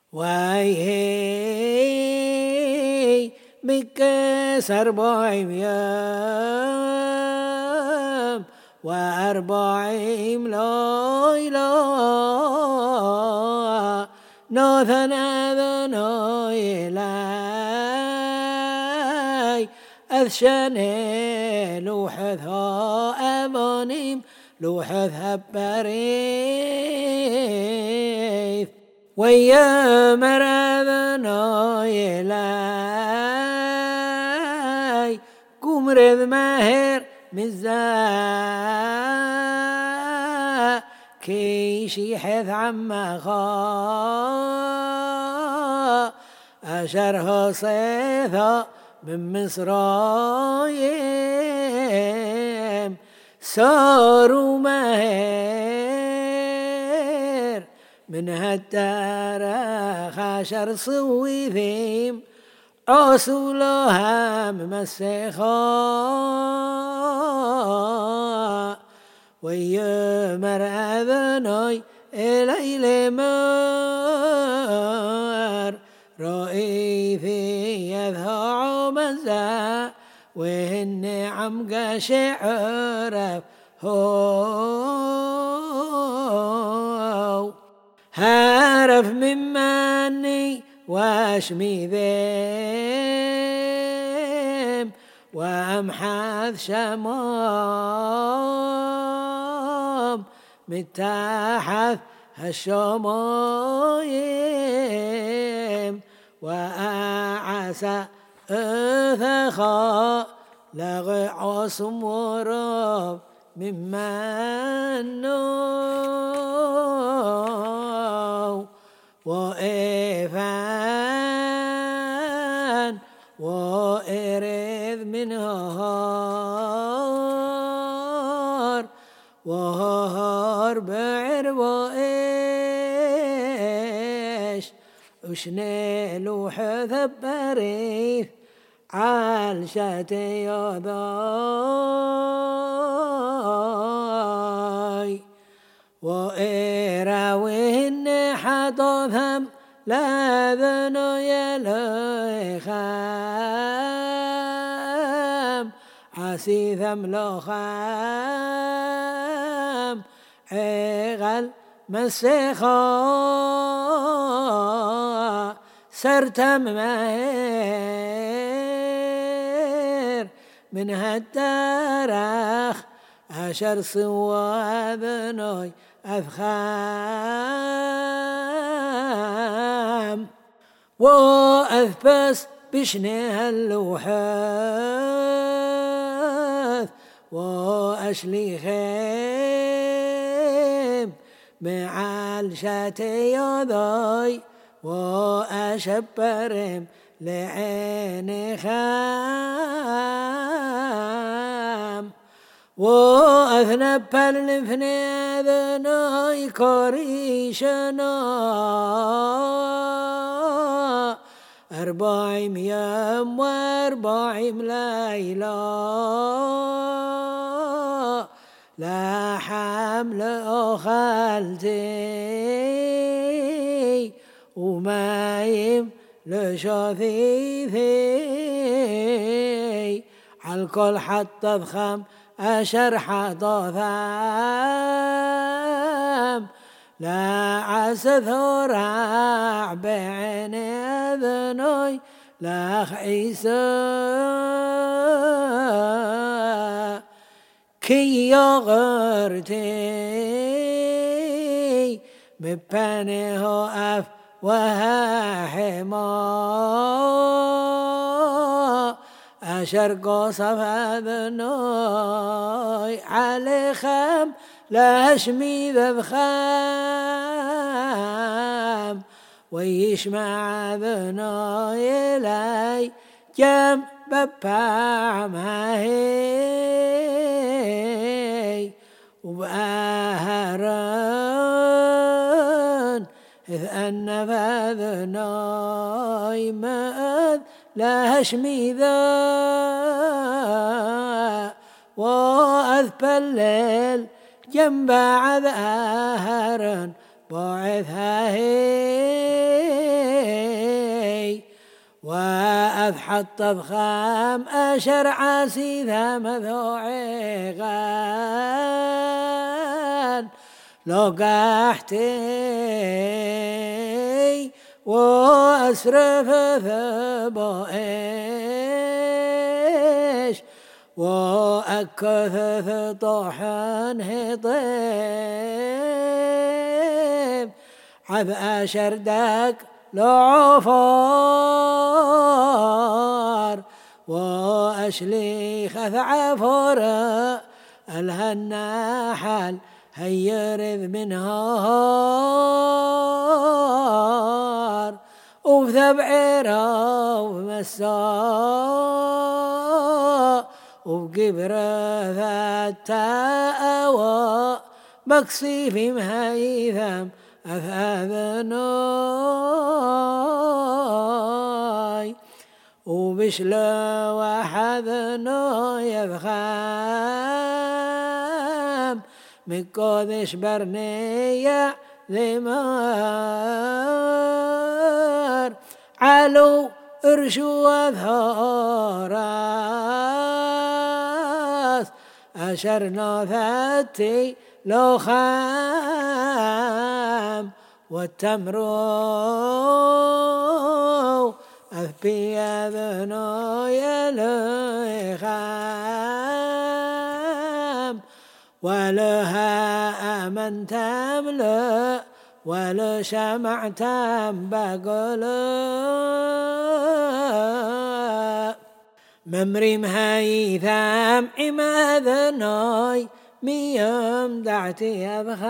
وهي مكس 40 يوم و40 ليلة ناثن أذني إلي أذشني لوحثها أبانيم لوحثها بريث ويا مرذنا إلي قمرذ ماهر مزا كيشي حث عما خا أشره صيثا من مصرايم صاروا ماهر من هالتاريخ عشر صويثيم عوسوا لها ممسخا ويمر أذني إلي مر رئيثي يذهع مزا وهن عم قشعر هو هارف مماني واشمي ذيم وامحاذ شمام متاحث هالشمايم وأعسى أثخا لغي عصم ورب ممن نو وإفان وإرذ من هار وهار بعر وإيش وشنيل حذب بريث عالشتي يضاي وإراوهن حدثهم لا ذنو يلخام عسيثم لخام عغل مسخا سرتم مهير من هالتاريخ عشر صوابنوي أفخام وأثبس بشنها اللوحات وأشلي خيم معال شاتي يضاي وأشبرم لعيني خام وأذنب الفني ذناي كوريشنا 40 يوم و40 ليلة لا حمل أخلتي وما يمل شثيثي عالكل حتى ضخم أشر حضاثام لا عسث راع بعين أذني لا خيسا كي يغرتي مبانه أف وهاحما أشر صف أذني علي خام لا أشمي ذبخام ويشمع ذني إلي جم ببع ماهي وبأهران إذ أن فذني مأذ لا أشمي ذا وأذبلل جنب عذ أهران بعثها هي وأثحط بخام أشرع سيذا مذوعي غان لو قحتي وأسرف ثبائش وأكثث طحن هطيب عذ أشردك لعفار وأشلي خث عفر الهناحل هيرذ منهار وبثبعيره ومساء وبقبره ذات أواء مقصي في مهيثم أثاذناي وبشلا وحذنا يذخام من قدش برنية ذمار علو ارشو أظهراس أشرنا ذاتي لو خام والتمر أثبي أذنو يلخام ولها أمن تملأ ولو شمعت بقول ممري مهيثم عماد ناي ميم دعتي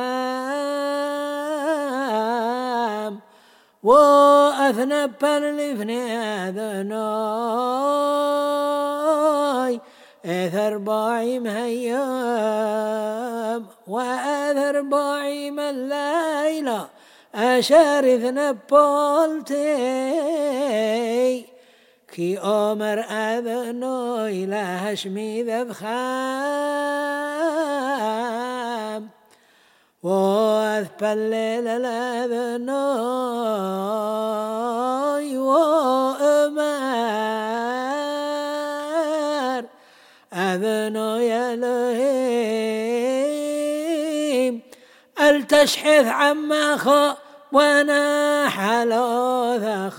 أبخام وأثنب الفني أذناي أثر باعي مهيام وأثر باعي من الليلة أشارث نبولتي كي أمر أذناي لا هشمي ذبخام وأثبلل الأذناي وأمر أذنو يلهيم التشحذ عما خا وانا حلو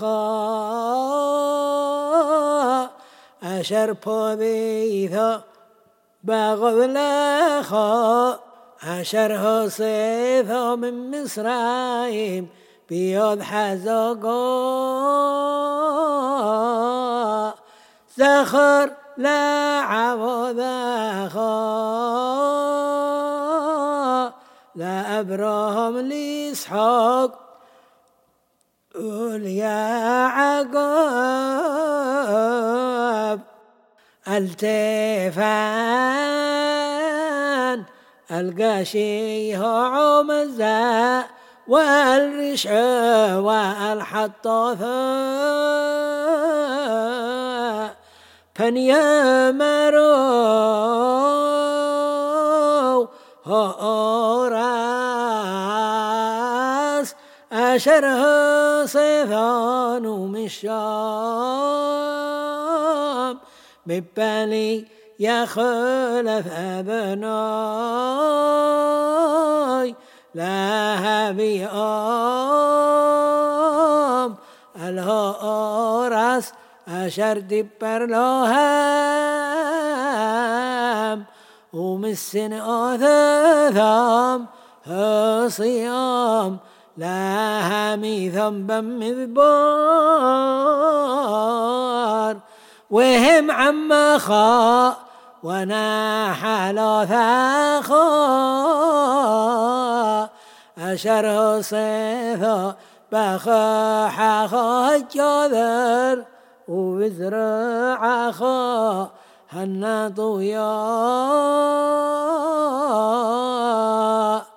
ذخا أشرب ذيثا بغذ لخا أشره صيثا من مصرايم بيض حزقا زخر لا عوضاخا لا أبراهم لإسحاق قل يا عقاب التفان القاشي هو عمزة والرشع والحطاثة فنيامروا هو راس أشره صيفان ومشام ببالي يا خلف أبناي لا هبي الهورس أشر دبر لوهام ومسن أثاثام صيام لا همي ذنبا مذبار وهم عما خاء وناح لا ثاخا أشره صيثا بخاح خجذر وبزرع خا هنطو يا